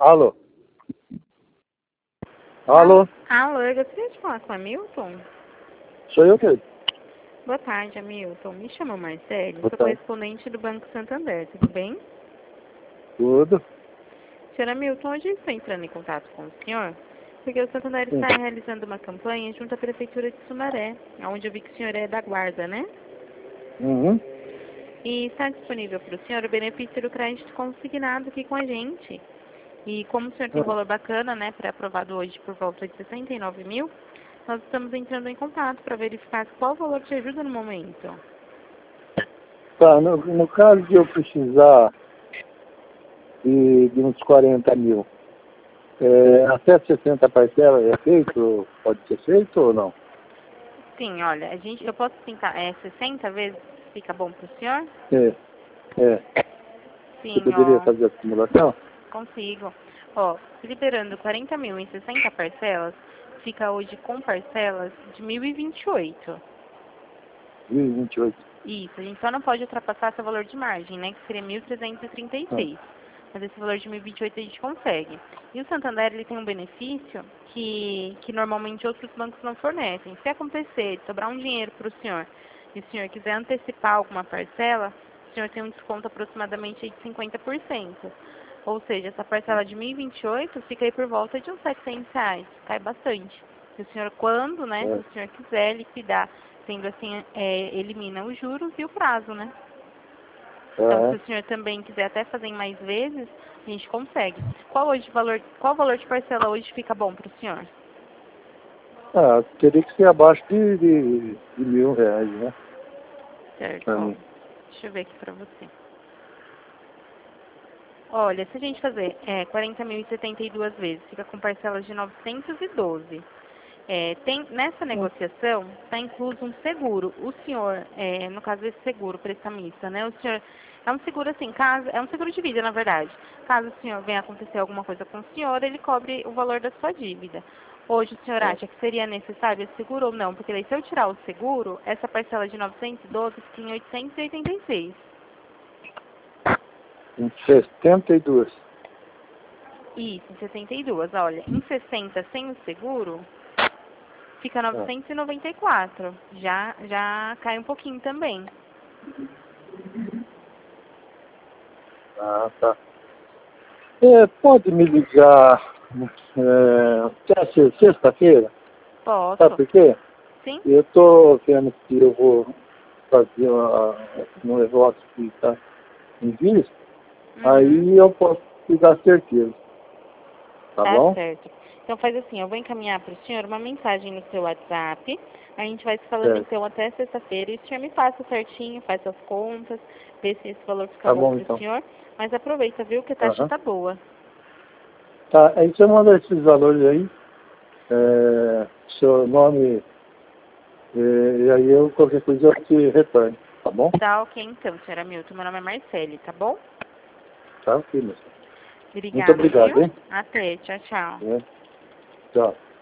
Alô? Alô? Alô, eu gostaria de falar com a Milton. Sou eu que? Boa tarde, Hamilton. Me chamo Marcelo, Boa sou tarde. correspondente do Banco Santander, tudo bem? Tudo? Senhor Hamilton, hoje eu estou entrando em contato com o senhor, porque o Santander Sim. está realizando uma campanha junto à Prefeitura de Sumaré, onde eu vi que o senhor é da guarda, né? Uhum. E está disponível para o senhor o benefício do crédito consignado aqui com a gente. E como o senhor tem um valor bacana, né, pré-aprovado hoje por volta de 69 mil, nós estamos entrando em contato para verificar qual o valor te ajuda no momento. Tá, no caso de eu precisar de uns 40 mil, até 60 parcelas é feito? Pode ser feito ou não? Sim, olha, eu posso tentar 60 vezes, fica bom para o senhor? Você Sim, poderia ó, fazer a simulação? consigo. Ó, liberando 40 mil em 60 parcelas, fica hoje com parcelas de 1.028. 28. Isso, a gente só não pode ultrapassar seu valor de margem, né, que seria Ah, 1.336. Mas esse valor de 1.028 a gente consegue. E o Santander, ele tem um benefício que normalmente outros bancos não fornecem. Se acontecer de sobrar um dinheiro para o senhor e o senhor quiser antecipar alguma parcela, o senhor tem um desconto aproximadamente aí de 50%. Ou seja, essa parcela de 1.028 fica aí por volta de uns R$ 700. Cai bastante. Se o senhor, quando, né, se é. o senhor quiser liquidar, sendo assim, elimina os juros e o prazo, né? Então, se Ah, o senhor também quiser até fazer em mais vezes, a gente consegue. Qual valor de parcela hoje fica bom para o senhor? Teria que ser abaixo de R$ 1.000, né? Certo, Pra ó. mim. Deixa eu ver aqui para você. Olha, se a gente fazer 40.072 vezes, fica com parcelas de 912. Nessa negociação, está incluso um seguro. O senhor, no caso esse seguro, prestamista, né? O senhor é um seguro assim, é um seguro de vida, na verdade. Caso o senhor venha acontecer alguma coisa com o senhor, ele cobre o valor da sua dívida. Hoje o senhor É. acha que seria necessário esse seguro ou não? Porque daí se eu tirar o seguro, essa parcela de 912 fica em 886. Em 72. Isso, em 72. Olha, em 60 sem o seguro, fica Ah, 994. Já cai um pouquinho também. tá. Pode me ligar até sexta-feira? Sabe Posso? por quê? Sim? Eu estou vendo que eu vou fazer um negócio que está em vista, Uhum. aí eu posso te dar certeza, tá Tá bom? certo. Então faz assim, eu vou encaminhar para o senhor uma mensagem no seu WhatsApp. A gente vai se falando Certo. então até sexta-feira e o senhor me passa certinho, faz as contas, vê se esse valor fica Tá bom bom, para o então. senhor. Mas aproveita, viu, que a taxa Aham. tá boa. Tá, aí você manda esses valores aí, seu nome, e aí qualquer coisa eu te retorno, tá bom? Tá ok então, senhora Milton. Meu nome é Marcele, tá bom? Tá, filho. Muito Obrigada, obrigado, viu? hein? Até, tchau, tchau. É. Tchau.